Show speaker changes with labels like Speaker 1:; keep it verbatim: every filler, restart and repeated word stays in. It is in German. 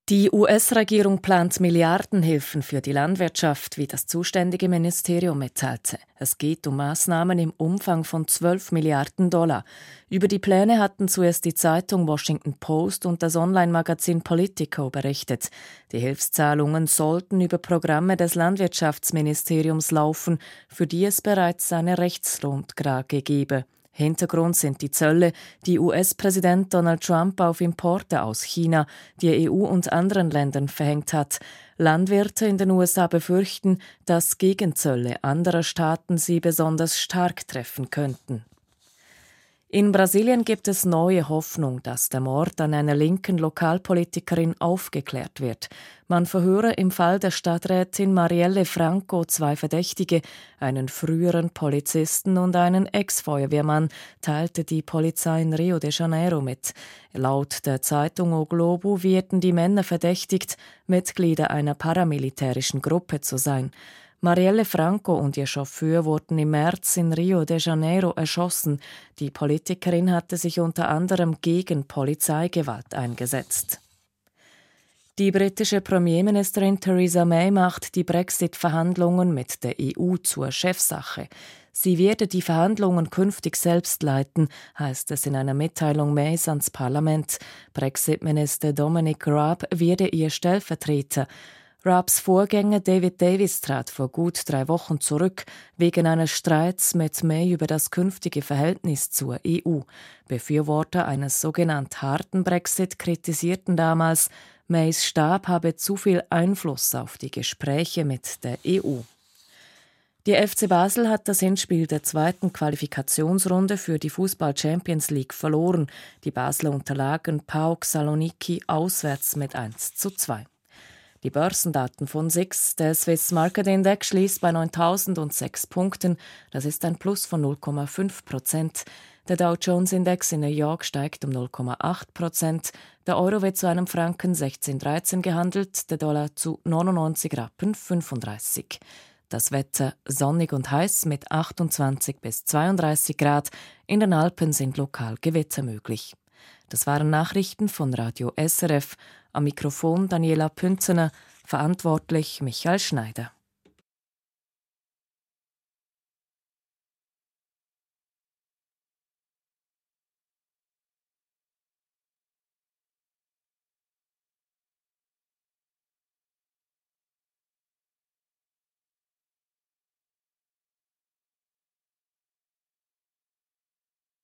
Speaker 1: Die U S-Regierung plant Milliardenhilfen für die Landwirtschaft, wie das zuständige Ministerium mitteilte. Es geht um Maßnahmen im Umfang von zwölf Milliarden Dollar. Über die Pläne hatten zuerst die Zeitung Washington Post und das Online-Magazin Politico berichtet. Die Hilfszahlungen sollten über Programme des Landwirtschaftsministeriums laufen, für die es bereits eine Rechtsgrundlage gebe. Hintergrund sind die Zölle, die U S-Präsident Donald Trump auf Importe aus China, die E U und anderen Ländern verhängt hat. Landwirte in den U S A befürchten, dass Gegenzölle anderer Staaten sie besonders stark treffen könnten. In Brasilien gibt es neue Hoffnung, dass der Mord an einer linken Lokalpolitikerin aufgeklärt wird. Man verhöre im Fall der Stadträtin Marielle Franco zwei Verdächtige, einen früheren Polizisten und einen Ex-Feuerwehrmann, teilte die Polizei in Rio de Janeiro mit. Laut der Zeitung O Globo werden die Männer verdächtigt, Mitglieder einer paramilitärischen Gruppe zu sein. Marielle Franco und ihr Chauffeur wurden im März in Rio de Janeiro erschossen. Die Politikerin hatte sich unter anderem gegen Polizeigewalt eingesetzt. Die britische Premierministerin Theresa May macht die Brexit-Verhandlungen mit der E U zur Chefsache. Sie werde die Verhandlungen künftig selbst leiten, heißt es in einer Mitteilung Mays ans Parlament. Brexit-Minister Dominic Raab werde ihr Stellvertreter. Raabs Vorgänger David Davis trat vor gut drei Wochen zurück, wegen eines Streits mit May über das künftige Verhältnis zur E U. Befürworter eines sogenannten harten Brexit kritisierten damals, Mays Stab habe zu viel Einfluss auf die Gespräche mit der E U. Die F C Basel hat das Hinspiel der zweiten Qualifikationsrunde für die Fußball-Champions League verloren. Die Basler unterlagen PAOK Saloniki auswärts mit eins zu zwei. Die Börsendaten von S I X, der Swiss Market Index, schließt bei neuntausendsechs Punkten. Das ist ein Plus von null Komma fünf Prozent. Der Dow Jones Index in New York steigt um null Komma acht Prozent. Der Euro wird zu einem Franken sechzehn Komma dreizehn gehandelt, der Dollar zu neunundneunzig Rappen fünfunddreißig. Das Wetter sonnig und heiß mit achtundzwanzig bis zweiunddreißig Grad. In den Alpen sind lokal Gewitter möglich. Das waren Nachrichten von Radio S R F. Am Mikrofon Daniela Pünzener, verantwortlich Michael Schneider.